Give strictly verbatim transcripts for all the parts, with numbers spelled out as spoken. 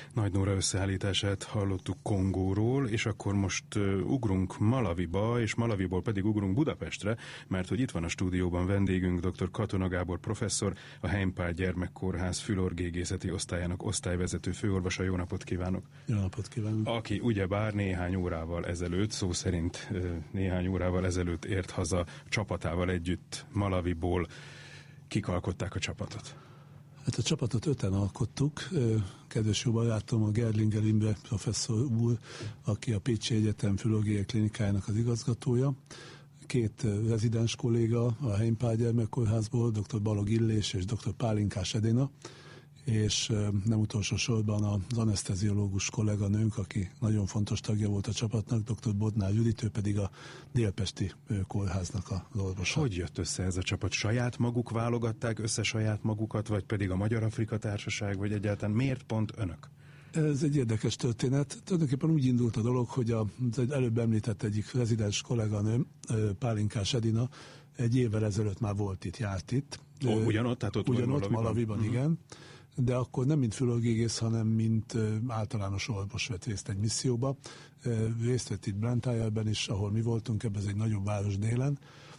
Nagy Nóra összeállítását hallottuk Kongóról, és akkor most uh, ugrunk Malaviba, és Malaviból pedig ugrunk Budapestre, mert hogy itt van a stúdióban vendégünk dr. Katona Gábor professzor, a Heimpál Gyermekkórház fülorgégészeti osztályának osztályvezető főorvosa. Jó napot kívánok! Jó napot kívánok! Aki ugyebár néhány órával ezelőtt, szó szerint uh, néhány órával ezelőtt ért haza csapatával együtt Malaviból. Kik alkották a csapatot? Hát a csapatot öten alkottuk. Kedves jó barátom, a Gerlinger Imre professzor úr, aki a Pécsi Egyetem Fülorgégia Klinikájának az igazgatója. Két rezidens kolléga a Heimpál Gyermekkórházból, dr. Balog Illés és dr. Pálinkás Edina, és nem utolsó sorban az aneszteziológus kolléganőnk, aki nagyon fontos tagja volt a csapatnak, dr. Bodnár Judit, ő pedig a Délpesti kórháznak az orvosa. Hogy jött össze ez a csapat? Saját maguk válogatták össze saját magukat, vagy pedig a Magyar-Afrika Társaság, vagy egyáltalán miért pont önök? Ez egy érdekes történet. Tulajdonképpen úgy indult a dolog, hogy az előbb említett egyik rezidens kolléganőm, Pálinkás Edina, egy évvel ezelőtt már volt itt, járt itt. Ó, ugyanott? Tehát ott ugyanott, Malaviban, Malaviban uh-huh. Igen. De akkor nem mint fülorgégész, hanem mint általános orvos vett részt egy misszióba. Részt vett itt Blantyreben is, ahol mi voltunk, ebben ez egy nagyobb város délen,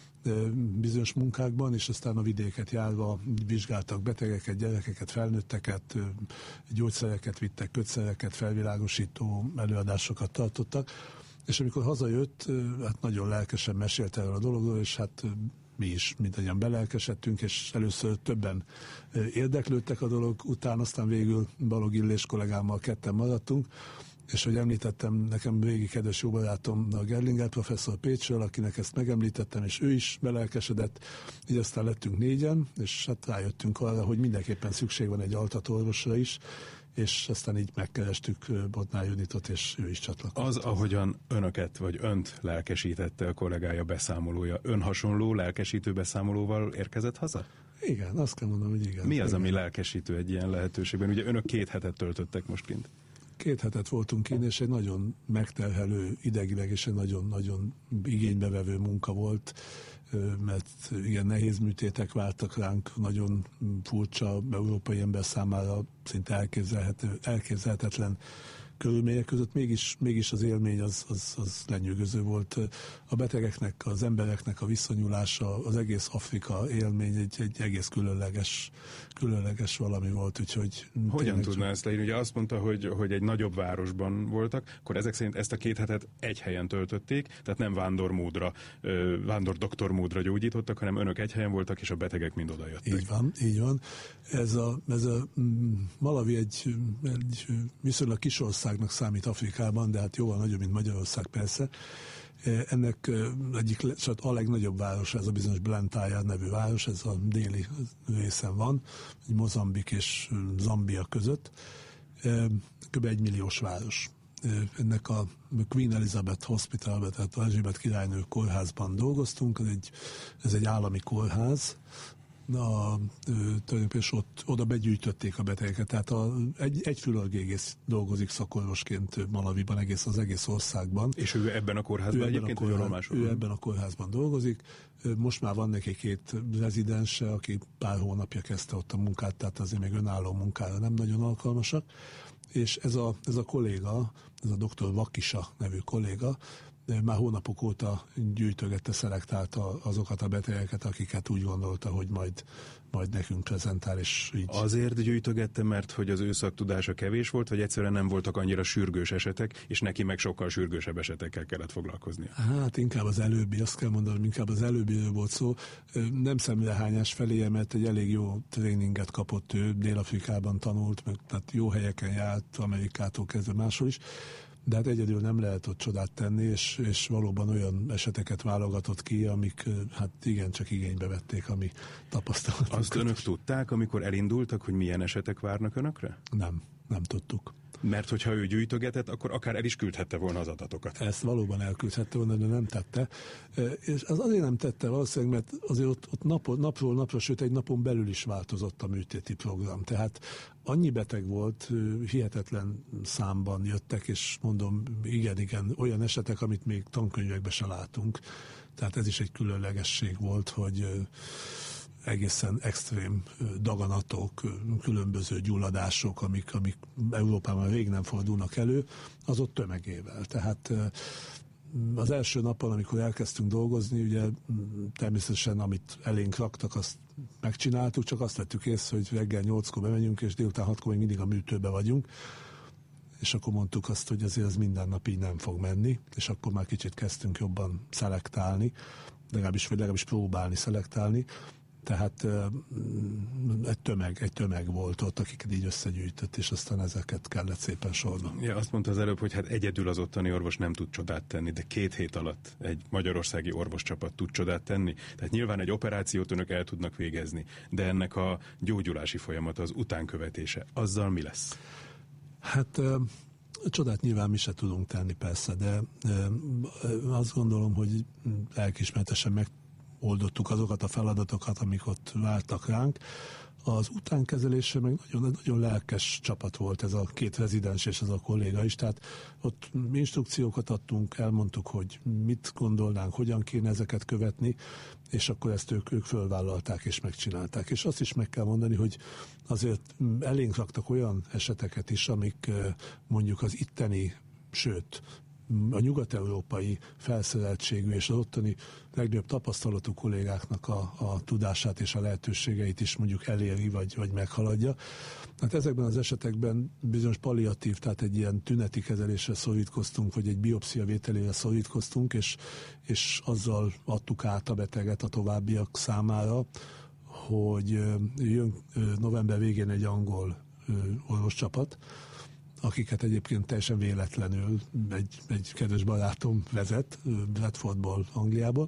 bizonyos munkákban, és aztán a vidéket járva vizsgáltak betegeket, gyerekeket, felnőtteket, gyógyszereket vittek, kötszereket, felvilágosító előadásokat tartottak, és amikor hazajött, hát nagyon lelkesen mesélt erről a dologról, és hát mi is mindannyian belelkesedtünk, és először többen érdeklődtek a dolog, utána aztán végül Balog Illés kollégámmal ketten maradtunk, és hogy említettem, nekem régi kedves jó barátom a Gerlinger professzor Pécsről, akinek ezt megemlítettem, és ő is belelkesedett, így aztán lettünk négyen, és hát rájöttünk arra, hogy mindenképpen szükség van egy altatóorvosra is, és aztán így megkerestük Bodnár Juditot, és ő is csatlakozott. Az, ahogyan önöket, vagy önt lelkesítette a kollégája beszámolója, ön hasonló lelkesítő beszámolóval érkezett haza? Igen, azt kell mondanom, hogy igen. Mi az, igen. ami lelkesítő egy ilyen lehetőségben? Ugye önök két hetet töltöttek most kint. Két hetet voltunk kint, és egy nagyon megterhelő, idegileg és egy nagyon-nagyon igénybevevő munka volt, mert igen, nehéz műtétek vártak ránk, nagyon furcsa, európai ember számára szinte elképzelhető, elképzelhetetlen körülmények között, mégis, mégis az élmény az, az, az lenyűgöző volt. A betegeknek, az embereknek a viszonyulása, az egész Afrika élmény egy, egy egész különleges, különleges valami volt, úgyhogy... Hogyan tudná ezt leírni? Ugye azt mondta, hogy, hogy egy nagyobb városban voltak, akkor ezek szerint ezt a két hetet egy helyen töltötték, tehát nem vándormódra, vándor doktormódra gyógyítottak, hanem önök egy helyen voltak, és a betegek mind oda jöttek. Így van, így van. Ez a, ez a Malawi egy, egy viszonylag kis országnak számít Afrikában, de hát jóval nagyobb, mint Magyarország persze. Ennek egyik, a legnagyobb város, ez a bizonyos Blantyre nevű város, ez a déli részen van, egy Mozambik és Zambia között. Kb. egy milliós város. Ennek a Queen Elizabeth Hospitalban, tehát a Erzsébet királynő kórházban dolgoztunk, ez egy, ez egy állami kórház, a, tulajdonképpen ott, oda begyűjtötték a betegeket, tehát a, egy, egy fülorgégész dolgozik szakorvosként Malaviban, egész az egész országban. És ő ebben a kórházban egyébként, vagy kórház, Ő ebben a kórházban dolgozik. Most már van neki két rezidense, aki pár hónapja kezdte ott a munkát, tehát azért még önálló munkára nem nagyon alkalmasak. És ez a, ez a kolléga, ez a doktor Vakisa nevű kolléga, már hónapok óta gyűjtögette, szelektálta azokat a betegeket, akiket úgy gondolta, hogy majd, majd nekünk prezentál, és így... Azért gyűjtögette, mert hogy az ő szaktudása kevés volt, vagy egyszerűen nem voltak annyira sürgős esetek, és neki meg sokkal sürgősebb esetekkel kellett foglalkoznia? Hát inkább az előbbi, azt kell mondanom, inkább az előbbiről volt szó. Nem szemrehányás felé, mert egy elég jó tréninget kapott ő, Dél-Afrikában tanult, meg tehát jó helyeken járt, Amerikától kezdve máshol is, de hát egyedül nem lehet ott csodát tenni, és, és valóban olyan eseteket válogatott ki, amik hát igencsak igénybe vették a mi tapasztalatokat. Azt önök tudták, amikor elindultak, hogy milyen esetek várnak önökre? Nem, nem tudtuk. Mert hogyha ő gyűjtögetett, akkor akár el is küldhette volna az adatokat. Ezt valóban elküldhette volna, de nem tette. És az azért nem tette valószínűleg, mert azért ott, ott napról, napról napra, sőt egy napon belül is változott a műtéti program. Tehát annyi beteg volt, hihetetlen számban jöttek, és mondom, igen, igen, olyan esetek, amit még tankönyvekben se látunk. Tehát ez is egy különlegesség volt, hogy egészen extrém daganatok, különböző gyulladások, amik, amik Európában rég nem fordulnak elő, az ott tömegével. Tehát az első napon, amikor elkezdtünk dolgozni, ugye természetesen amit elénk raktak, azt megcsináltuk, csak azt vettük észre, hogy reggel nyolckor bemegyünk, és délután hatkor még mindig a műtőbe vagyunk, és akkor mondtuk azt, hogy azért ez minden nap így nem fog menni, és akkor már kicsit kezdtünk jobban szelektálni, legalábbis, vagy legalábbis próbálni szelektálni, tehát egy tömeg, egy tömeg volt ott, akiket így összegyűjtött, és aztán ezeket kellett szépen sorban. Ja, azt mondta az előbb, hogy hát egyedül az ottani orvos nem tud csodát tenni, de két hét alatt egy magyarországi orvoscsapat tud csodát tenni. Tehát nyilván egy operációt önök el tudnak végezni, de ennek a gyógyulási folyamata, az utánkövetése, azzal mi lesz? Hát csodát nyilván mi se tudunk tenni persze, de azt gondolom, hogy lelkiismeretesen megoldottuk azokat a feladatokat, amik ott vártak ránk. Az utánkezelésre meg nagyon, nagyon lelkes csapat volt ez a két rezidens és ez a kolléga is, tehát ott instrukciókat adtunk, elmondtuk, hogy mit gondolnánk, hogyan kéne ezeket követni, és akkor ezt ők, ők fölvállalták és megcsinálták. És azt is meg kell mondani, hogy azért elénk raktak olyan eseteket is, amik mondjuk az itteni, sőt, a nyugat-európai felszereltségű és az ottani legnagyobb tapasztalatú kollégáknak a, a tudását és a lehetőségeit is mondjuk eléri, vagy, vagy meghaladja. Hát ezekben az esetekben bizonyos palliatív, tehát egy ilyen tüneti kezelésre szorítkoztunk, vagy egy biopszia vételére szorítkoztunk, és, és azzal adtuk át a beteget a továbbiak számára, hogy jön november végén egy angol orvoscsapat, akiket egyébként teljesen véletlenül egy, egy kedves barátom vezet, Bradfordból, Angliából,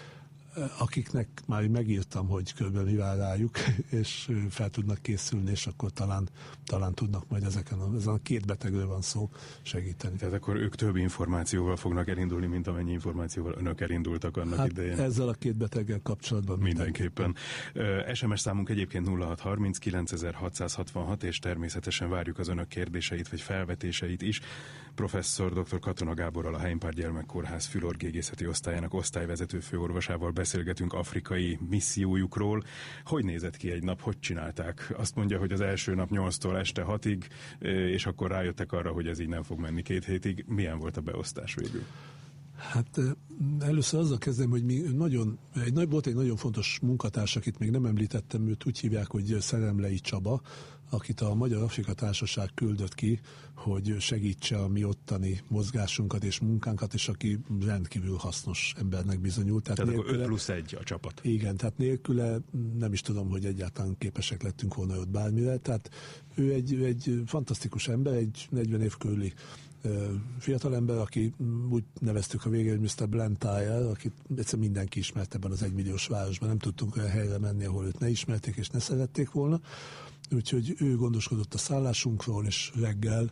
akiknek már megírtam, hogy körülbelül mi vár rájuk, és fel tudnak készülni, és akkor talán, talán tudnak majd ezeken a, ezen a két betegről van szó segíteni. Tehát akkor ők több információval fognak elindulni, mint amennyi információval önök elindultak annak hát idején. Ezzel a két beteggel kapcsolatban mindenképpen. mindenképpen. es em es számunk egyébként nulla hat harminc kilencezerhatszázhatvanhat, és természetesen várjuk az önök kérdéseit, vagy felvetéseit is. Professzor dr. Katona Gáborral, a Heimpár Gyermekkórház fülorgégészeti osztályának osztályvezető főorvosával beszélgetünk afrikai missziójukról. Hogy nézett ki egy nap, hogy csinálták? Azt mondja, hogy az első nap nyolctól este hatig, és akkor rájöttek arra, hogy ez így nem fog menni két hétig. Milyen volt a beosztás végül? Hát először azzal kezdem, hogy mi nagyon, egy, volt egy nagyon fontos munkatárs, akit még nem említettem, őt úgy hívják, hogy Szeremlei Csaba, akit a Magyar Afrika Társaság küldött ki, hogy segítse a mi ottani mozgásunkat és munkánkat, és aki rendkívül hasznos embernek bizonyult. Tehát, tehát nélküle, akkor öt plusz egy a csapat. Igen, tehát nélküle nem is tudom, hogy egyáltalán képesek lettünk volna ott bármire. Tehát ő egy, ő egy fantasztikus ember, egy negyven év körüli fiatalember, aki úgy neveztük a végén, hogy miszter Blantyre, akit egyszerűen mindenki ismert ebben az egymilliós városban. Nem tudtunk olyan helyre menni, ahol őt ne ismerték és ne szerették volna. Úgyhogy ő gondoskodott a szállásunkról, és reggel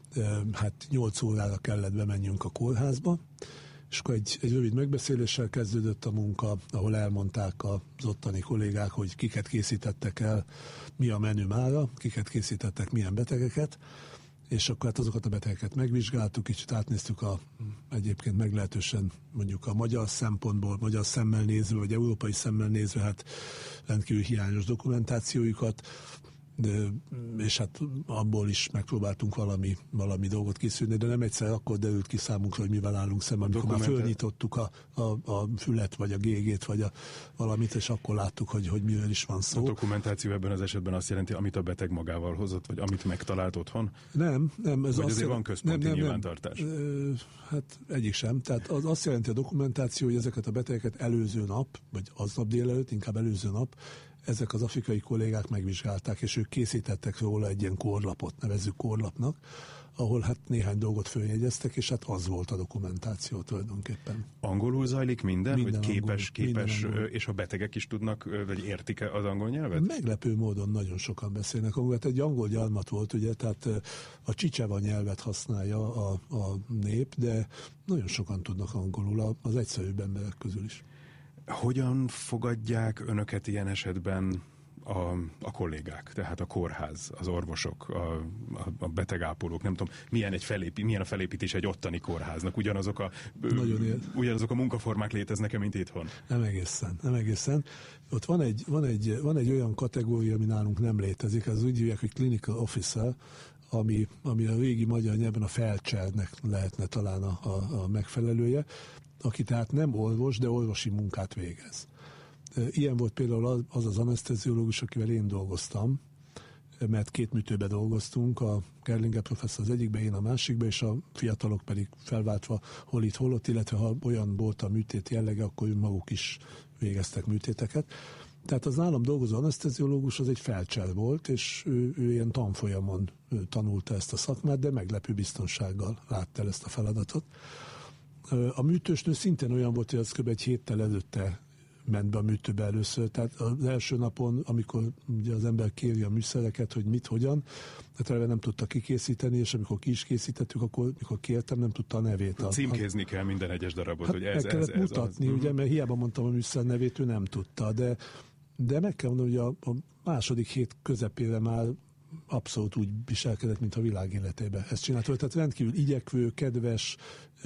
hát nyolc órára kellett bemenjünk a kórházba, és akkor egy, egy rövid megbeszéléssel kezdődött a munka, ahol elmondták az ottani kollégák, hogy kiket készítettek el, mi a menü mára, kiket készítettek milyen betegeket, és akkor hát azokat a betegeket megvizsgáltuk, kicsit átnéztük a, egyébként meglehetősen mondjuk a magyar szempontból, magyar szemmel nézve, vagy európai szemmel nézve, hát rendkívül hiányos dokumentációjukat, de, és hát abból is megpróbáltunk valami, valami dolgot készülni, de nem egyszer akkor derült ki számunkra, hogy mivel állunk szemben, amikor már fölnyitottuk a, a, a fület, vagy a gégét, vagy a valamit, és akkor láttuk, hogy, hogy miről is van szó. A dokumentáció ebben az esetben azt jelenti, amit a beteg magával hozott, vagy amit megtalált otthon? Nem, nem. Ez vagy azt azért jel... van központi nem, nem, nyilvántartás? Nem. Hát egyik sem. Tehát az azt jelenti a dokumentáció, hogy ezeket a betegeket előző nap, vagy aznap délelőtt, inkább előző nap, ezek az afrikai kollégák megvizsgálták, és ők készítettek róla egy ilyen korlapot, nevezzük korlapnak, ahol hát néhány dolgot följegyeztek, és hát az volt a dokumentáció tulajdonképpen. Angolul zajlik minden? Minden hogy képes, angol, képes minden és a betegek is tudnak, vagy értik az angol nyelvet? Meglepő módon nagyon sokan beszélnek angolul. Hát egy angol gyarmat volt, ugye, tehát a csicseva nyelvet használja a, a nép, de nagyon sokan tudnak angolul, az egyszerűbb emberek közül is. Hogyan fogadják önöket ilyen esetben a, a kollégák, tehát a kórház, az orvosok, a, a, a betegápolók, nem tudom, milyen, egy felépi, milyen a felépítés egy ottani kórháznak, ugyanazok a, ugyanazok a munkaformák léteznek, mint itthon? Nem egészen, nem egészen. Ott van egy, van egy, van egy olyan kategória, ami nálunk nem létezik, az úgy hívják, hogy clinical officer, ami, ami a régi magyar nyelven a felcsernek lehetne talán a, a, a megfelelője, aki tehát nem orvos, de orvosi munkát végez. Ilyen volt például az az aneszteziológus, akivel én dolgoztam, mert két műtőben dolgoztunk, a Gerlinger professzor az egyikbe, én a másikba, és a fiatalok pedig felváltva hol itt, hol ott, illetve ha olyan volt a műtét jellege, akkor maguk is végeztek műtéteket. Tehát az nálam dolgozó aneszteziológus az egy felcser volt, és ő, ő ilyen tanfolyamon ő tanulta ezt a szakmát, de meglepő biztonsággal látta el ezt a feladatot. A műtősnő szintén olyan volt, hogy az kb. Egy héttel előtte ment be a műtőbe először. Tehát az első napon, amikor ugye az ember kéri a műszereket, hogy mit, hogyan, tehát eleve nem tudta kikészíteni, és amikor ki is készítettük, akkor mikor kértem, nem tudta a nevét. A, Címkézni kell minden egyes darabot, hát hogy ez, meg kellett ez, ez mutatni, az. ugye, mert hiába mondtam a műszer nevét, ő nem tudta, de, de meg kell mondani, hogy a, a második hét közepére már abszolút úgy viselkedett, mint a világ életében ezt csinálta. Tehát rendkívül igyekvő, kedves,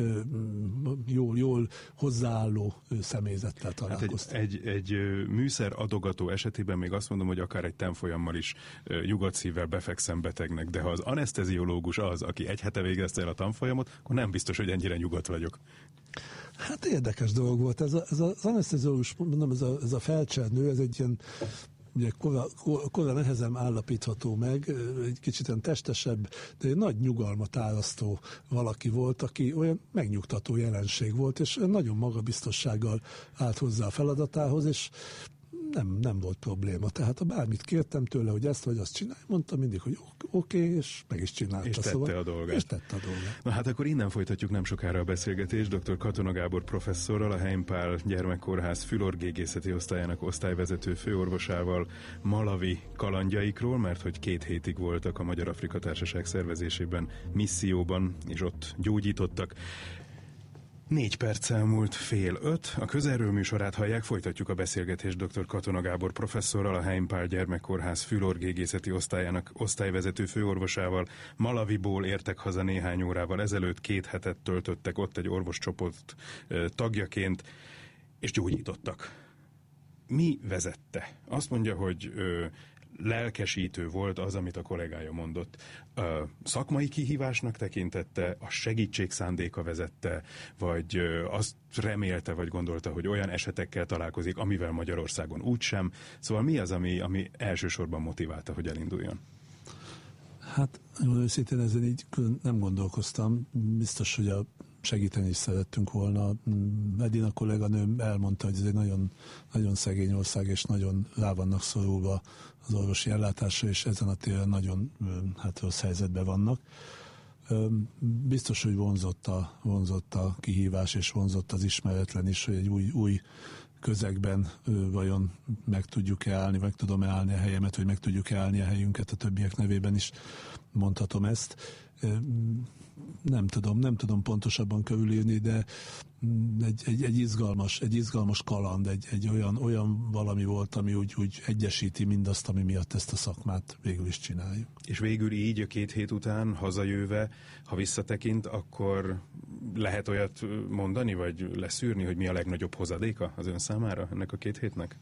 jól, jól hozzáálló személyzettel találkoztam. Hát egy, egy, egy műszer adogató esetében még azt mondom, hogy akár egy tanfolyammal is nyugodt szívvel befekszem betegnek, de ha az aneszteziológus az, aki egy hete végezte el a tanfolyamot, akkor nem biztos, hogy ennyire nyugodt vagyok. Hát érdekes dolog volt. Ez, a, ez az aneszteziológus, mondom, ez a, ez a felcsernő, ez egy ilyen ugye kora, kora nehezen állapítható meg, egy kicsit olyan testesebb, de egy nagy nyugalmat árasztó valaki volt, aki olyan megnyugtató jelenség volt, és nagyon magabiztossággal állt hozzá a feladatához, és nem, nem volt probléma. Tehát ha bármit kértem tőle, hogy ezt vagy azt csinálj, mondta mindig, hogy oké, okay, és meg is csinálta. És tette szóval, a dolgát. És tette a dolgát. Na hát akkor innen folytatjuk nem sokára a beszélgetést dr. Katona Gábor professzorral, a Heimpál Gyermekkórház fülorgégészeti osztályának osztályvezető főorvosával Malawi kalandjaikról, mert hogy két hétig voltak a Magyar-Afrika Társaság szervezésében misszióban, és ott gyógyítottak. Négy perc elmúlt fél öt. A Közelről műsorát hallják, folytatjuk a beszélgetést dr. Katona Gábor professzorral, a Heimpál Gyermekkórház fülorgégészeti osztályának osztályvezető főorvosával. Malawiból értek haza néhány órával ezelőtt, két hetet töltöttek ott egy orvoscsoport tagjaként, és gyógyítottak. Mi vezette? Azt mondja, hogy ö, lelkesítő volt az, amit a kollégája mondott. A szakmai kihívásnak tekintette, a segítség szándéka vezette, vagy azt remélte, vagy gondolta, hogy olyan esetekkel találkozik, amivel Magyarországon úgysem. Szóval mi az, ami, ami elsősorban motiválta, hogy elinduljon? Hát, őszintén ezen így nem gondolkoztam. Biztos, hogy a segíteni is szerettünk volna. Edina kolléganőm elmondta, hogy ez egy nagyon, nagyon szegény ország, és nagyon rá vannak szorulva az orvosi ellátásra, és ezen a téren nagyon hát, rossz helyzetben vannak. Biztos, hogy vonzott a, vonzott a kihívás, és vonzott az ismeretlen is, hogy egy új, új közegben vajon meg tudjuk-e állni, meg tudom-e állni a helyemet, vagy meg tudjuk-e állni a helyünket, a többiek nevében is mondhatom ezt. Nem tudom, nem tudom pontosabban körülírni, de egy, egy, egy, izgalmas, egy izgalmas kaland, egy, egy olyan, olyan valami volt, ami úgy, úgy egyesíti mindazt, ami miatt ezt a szakmát végül is csináljuk. És végül így a két hét után hazajöve, ha visszatekint, akkor lehet olyat mondani, vagy leszűrni, hogy mi a legnagyobb hozadéka az ön számára ennek a két hétnek?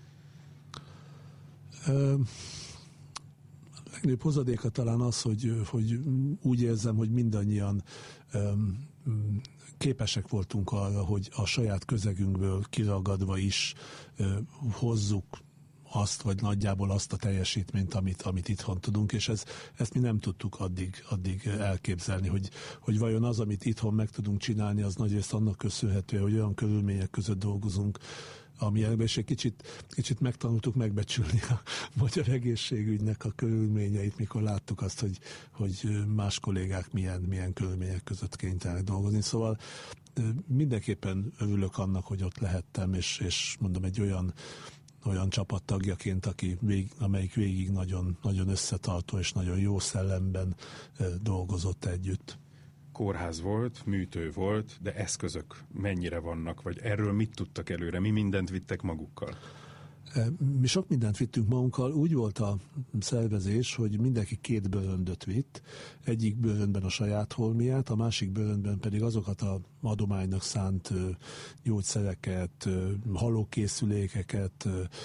Ö, a legnagyobb hozadéka talán az, hogy, hogy úgy érzem, hogy mindannyian öm, képesek voltunk arra, hogy a saját közegünkből kiragadva is ö, hozzuk azt, vagy nagyjából azt a teljesítményt, amit, amit itthon tudunk, és ez, ezt mi nem tudtuk addig, addig elképzelni, hogy, hogy vajon az, amit itthon meg tudunk csinálni, az nagyrészt annak köszönhető, hogy olyan körülmények között dolgozunk, amilyenben, és egy kicsit, kicsit megtanultuk megbecsülni a magyar egészségügynek a körülményeit, mikor láttuk azt, hogy, hogy más kollégák milyen, milyen körülmények között kénytelenek dolgozni. Szóval mindenképpen örülök annak, hogy ott lehettem, és, és mondom, egy olyan olyan csapattagjaként, aki vég, amelyik végig nagyon, nagyon összetartó és nagyon jó szellemben dolgozott együtt. Kórház volt, műtő volt, de eszközök mennyire vannak, vagy erről mit tudtak előre, mi mindent vittek magukkal? Mi sok mindent vittünk magunkkal. Úgy volt a szervezés, hogy mindenki két bőröndöt vitt. Egyik bőröndben a saját holmiát, a másik bőröndben pedig azokat a adománynak szánt gyógyszereket, halókészülékeket,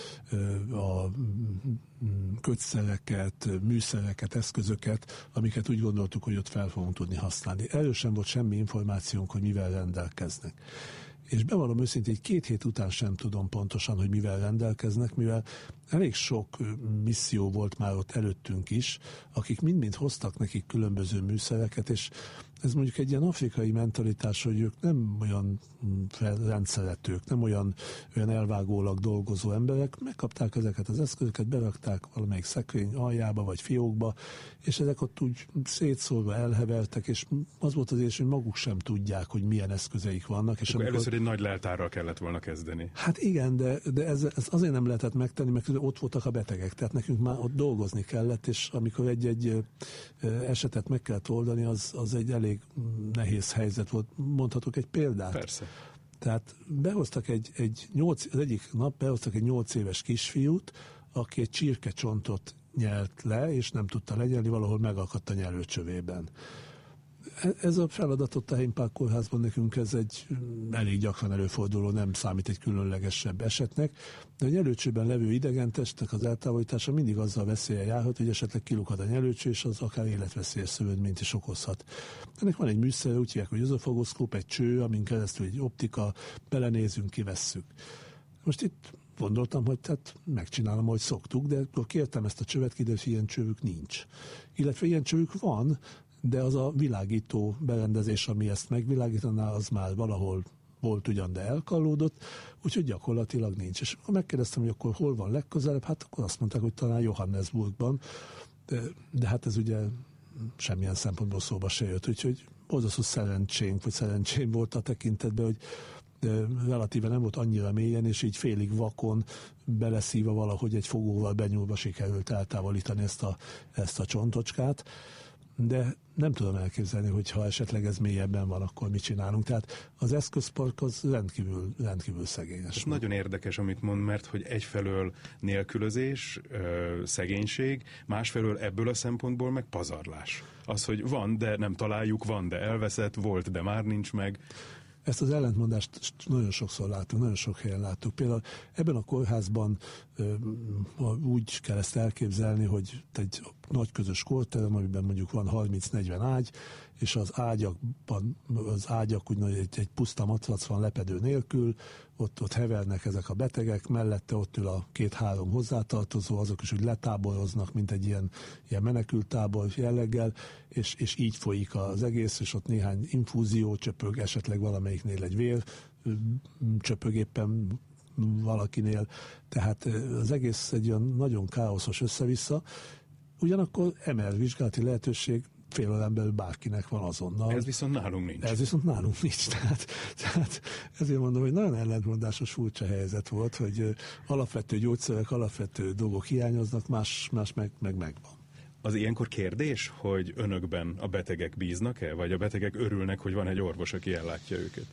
a kötszereket, műszereket, eszközöket, amiket úgy gondoltuk, hogy ott fel fogunk tudni használni. Erről sem volt semmi információnk, hogy mivel rendelkeznek. És bevallom őszintén, egy két hét után sem tudom pontosan, hogy mivel rendelkeznek, mivel elég sok misszió volt már ott előttünk is, akik mind-mind hoztak nekik különböző műszereket, és ez mondjuk egy ilyen afrikai mentalitás, hogy ők nem olyan rendszeretők, nem olyan, olyan elvágólag dolgozó emberek, megkapták ezeket az eszközöket, berakták valamelyik szekrény aljába vagy fiókba, és ezek ott úgy szétszórva elhevertek, és az volt az érzés, hogy maguk sem tudják, hogy milyen eszközeik vannak. És amikor... Először egy nagy leltárral kellett volna kezdeni. Hát igen, de, de ez, ez azért nem lehetett megtenni, mert ott voltak a betegek, tehát nekünk már ott dolgozni kellett, és amikor egy-egy esetet meg kellett oldani, az, az egy elég nehéz helyzet volt. Mondhatok egy példát? Persze. Tehát behoztak egy, egy nyolc, az egyik nap behoztak egy nyolc éves kisfiút, aki egy csirkecsontot nyelt le, és nem tudta legyelni, valahol megakadt a nyelőcsövében. Ez a feladatot a Heimpál kórházban nekünk ez egy elég gyakran előforduló, nem számít egy különlegesebb esetnek, de a nyelőcsőben levő idegentestnek az eltávolítása mindig azzal veszélye járhat, hogy esetleg kilukad a nyelőcső, és az akár életveszélyes szövődményt is okozhat. Ennek van egy műszer, úgy hívják, hogy özofagoszkóp, egy cső, amin keresztül egy optika, belenézünk, kivesszük. Most itt gondoltam, hogy tehát megcsinálom, ahogy szoktuk, de akkor kértem ezt a csövet, kiderült, hogy ilyen csövük nincs. Illetve ilyen csövük van, de az a világító berendezés, ami ezt megvilágítaná, az már valahol volt ugyan, de elkallódott, úgyhogy gyakorlatilag nincs. És akkor megkérdeztem, hogy akkor hol van legközelebb, hát akkor azt mondták, hogy talán Johannesburgban, de, de hát ez ugye semmilyen szempontból szóba se jött, úgyhogy borzasztó szerencsénk, vagy szerencsém volt a tekintetben, hogy relatíve nem volt annyira mélyen, és így félig vakon beleszíva valahogy egy fogóval benyúlva sikerült eltávolítani ezt a, ezt a csontocskát. De nem tudom elképzelni, hogy ha esetleg ez mélyebben van, akkor mit csinálunk. Tehát az eszközpark az rendkívül, rendkívül szegényes. Ez nagyon érdekes, amit mond, mert hogy egyfelől nélkülözés, szegénység, másfelől ebből a szempontból meg pazarlás. Az, hogy van, de nem találjuk, van, de elveszett, volt, de már nincs meg. Ezt az ellentmondást nagyon sokszor látunk, nagyon sok helyen láttuk. Például ebben a kórházban úgy kell ezt elképzelni, hogy egy nagy közös kórterem, amiben mondjuk van harminc-negyven ágy, és az ágyakban, az ágyak úgy egy, egy puszta matrac van lepedő nélkül, ott, ott hevernek ezek a betegek, mellette ott ül a két-három hozzátartozó, azok is úgy letáboroznak, mint egy ilyen, ilyen menekülttábor jelleggel, és, és így folyik az egész, és ott néhány infúzió csöpög, esetleg valamelyiknél egy vér csöpög éppen valakinél, tehát az egész egy olyan nagyon káoszos össze-vissza, ugyanakkor em er vizsgálati lehetőség fél órán belül bárkinek van azonnal. Ez viszont nálunk nincs. Ez viszont nálunk nincs. Tehát, tehát ezért mondom, hogy nagyon ellentmondásos furcsa helyzet volt, hogy alapvető gyógyszerek, alapvető dolgok hiányoznak, más, más meg, meg megvan. Az ilyenkor kérdés, hogy önökben a betegek bíznak-e, vagy a betegek örülnek, hogy van egy orvos, aki ellátja őket?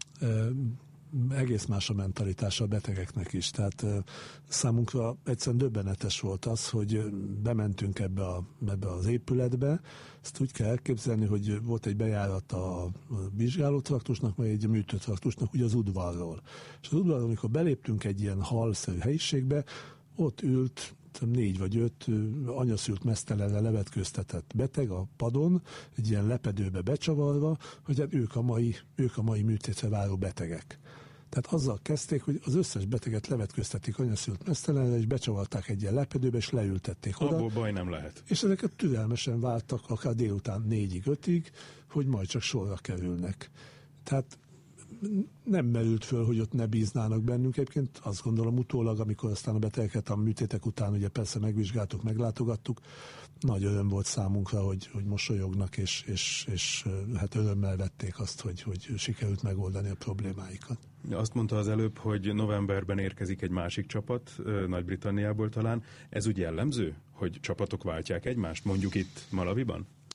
Egész más a mentalitása a betegeknek is. Tehát számunkra egyszerűen döbbenetes volt az, hogy bementünk ebbe, a, ebbe az épületbe. Ezt úgy kell elképzelni, hogy volt egy bejárat a vizsgálótraktusnak, meg egy műtőtraktusnak, ugye az udvarról. És az udvarról, amikor beléptünk egy ilyen halszerű helyiségbe, ott ült négy vagy öt anyaszült meztelenre levetkőztetett beteg a padon, egy ilyen lepedőbe becsavarva, hogy hát ők a mai, ők a mai műtétre váró betegek. Tehát azzal kezdték, hogy az összes beteget levetkőztették anyaszült meztelenre, és becsavarták egy ilyen lepedőbe, és leültették oda. Abból baj nem lehet. És ezeket türelmesen vártak akár délután négyig, ötig, hogy majd csak sorra kerülnek. Tehát nem merült föl, hogy ott ne bíznának bennünk. Egyébként azt gondolom utólag, amikor aztán a betegeket a műtétek után ugye persze megvizsgáltuk, meglátogattuk, nagy öröm volt számunkra, hogy, hogy mosolyognak, és, és, és hát örömmel vették azt, hogy, hogy sikerült megoldani a problémáikat. Azt mondta az előbb, hogy novemberben érkezik egy másik csapat, Nagy-Britanniából talán. Ez úgy jellemző, hogy csapatok váltják egymást, mondjuk itt Malawiban?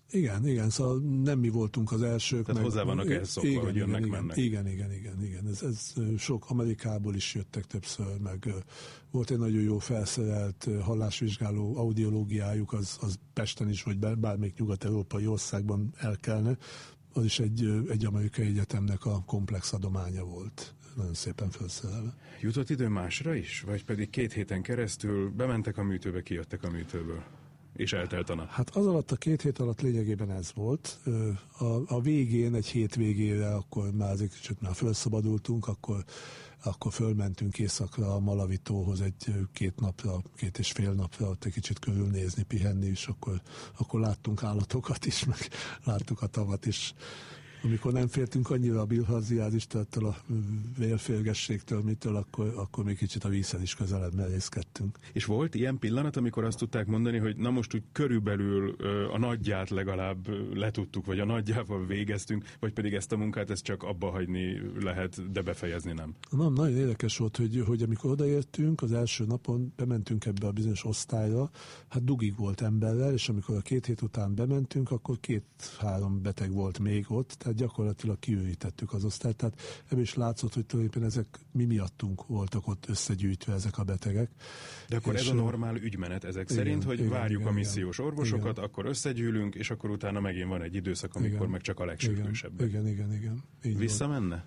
Igen, igen, szóval nem mi voltunk az elsők. Tehát meg, hozzá vannak ehhez szokva, igen, hogy jönnek, igen, mennek. Igen, igen, igen, igen. Ez, ez sok Amerikából is jöttek többször, meg volt egy nagyon jó felszerelt hallásvizsgáló audiológiájuk, az, az Pesten is, vagy bármelyik nyugat-európai országban elkelne. Az is egy, egy amerikai egyetemnek a komplex adománya volt. Nagyon szépen felszerelve. Jutott idő másra is? Vagy pedig két héten keresztül bementek a műtőbe, kijöttek a műtőből? És eltelt a nap? Hát az alatt a két hét alatt lényegében ez volt. A, a végén, egy hét végére, akkor már azért kicsit már felszabadultunk, akkor, akkor fölmentünk északra a Malavitóhoz egy két napra, két és fél napra, ott egy kicsit körülnézni, pihenni, és akkor, akkor láttunk állatokat is, meg láttuk a tavat is. Amikor nem féltünk annyira a bilharziázistől, a vérférgességtől, mitől, akkor, akkor még kicsit a vízhez is közelebb merészkedtünk. És volt ilyen pillanat, amikor azt tudták mondani, hogy na most úgy körülbelül a nagyját legalább letudtuk, vagy a nagyjával végeztünk, vagy pedig ezt a munkát ezt csak abba hagyni lehet, de befejezni nem? Nem, nagyon érdekes volt, hogy, hogy amikor odaértünk, az első napon bementünk ebbe a bizonyos osztályra, hát dugig volt emberrel, és amikor a két hét után bementünk, akkor két-három beteg volt még ott, tehát gyakorlatilag kiürítettük az osztályt, tehát ebből is látszott, hogy tulajdonképpen ezek mi miattunk voltak ott összegyűjtve ezek a betegek. De akkor és ez a normál ügymenet ezek igen, szerint, hogy igen, várjuk igen, a missziós igen, orvosokat, igen. Akkor összegyűlünk, és akkor utána megint van egy időszak, amikor igen, meg csak a legsürgősebb. Igen, igen, igen. igen Visszamenne?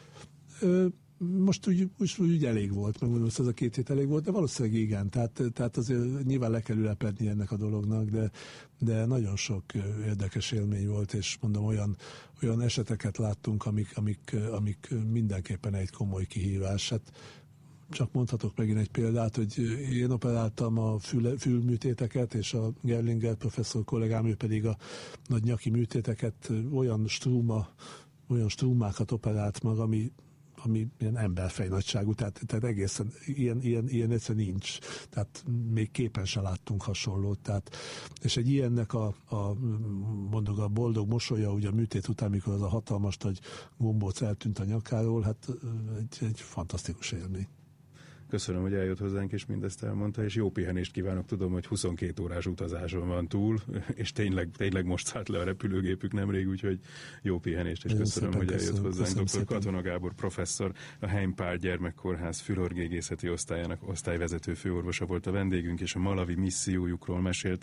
Ö, most úgy, úgy, úgy elég volt, megmondom, hogy ez a két hét elég volt, de valószínűleg igen, tehát, tehát azért nyilván le kell ülepedni ennek a dolognak, de, de nagyon sok érdekes élmény volt, és mondom, olyan, olyan eseteket láttunk, amik, amik, amik mindenképpen egy komoly kihívás. Hát csak mondhatok megint egy példát, hogy én operáltam a fül, fülműtéteket, és a Gerlinger professzor kollégám, ő pedig a nagy nyaki műtéteket, olyan strúma, olyan strúmákat operált meg, ami ami ilyen emberfej nagyságú, tehát, tehát egészen ilyen, ilyen, ilyen egyszerűen nincs. Tehát még képen se láttunk hasonlót. Tehát, és egy ilyennek a, a, mondok, a boldog mosolya, ugye a műtét után, mikor az a hatalmas nagy gombóc eltűnt a nyakáról, hát egy, egy fantasztikus élmény. Köszönöm, hogy eljött hozzánk, és mindezt elmondta, és jó pihenést kívánok. Tudom, hogy huszonkét órás utazáson van túl, és tényleg, tényleg most szállt le a repülőgépük nemrég, úgyhogy jó pihenést, és Én köszönöm, hogy eljött köszönöm, hozzánk. doktor Katona Gábor professzor, a Heim Pál Gyermekkórház fülorgégészeti osztályának osztályvezető főorvosa volt a vendégünk, és a malavi missziójukról mesélt.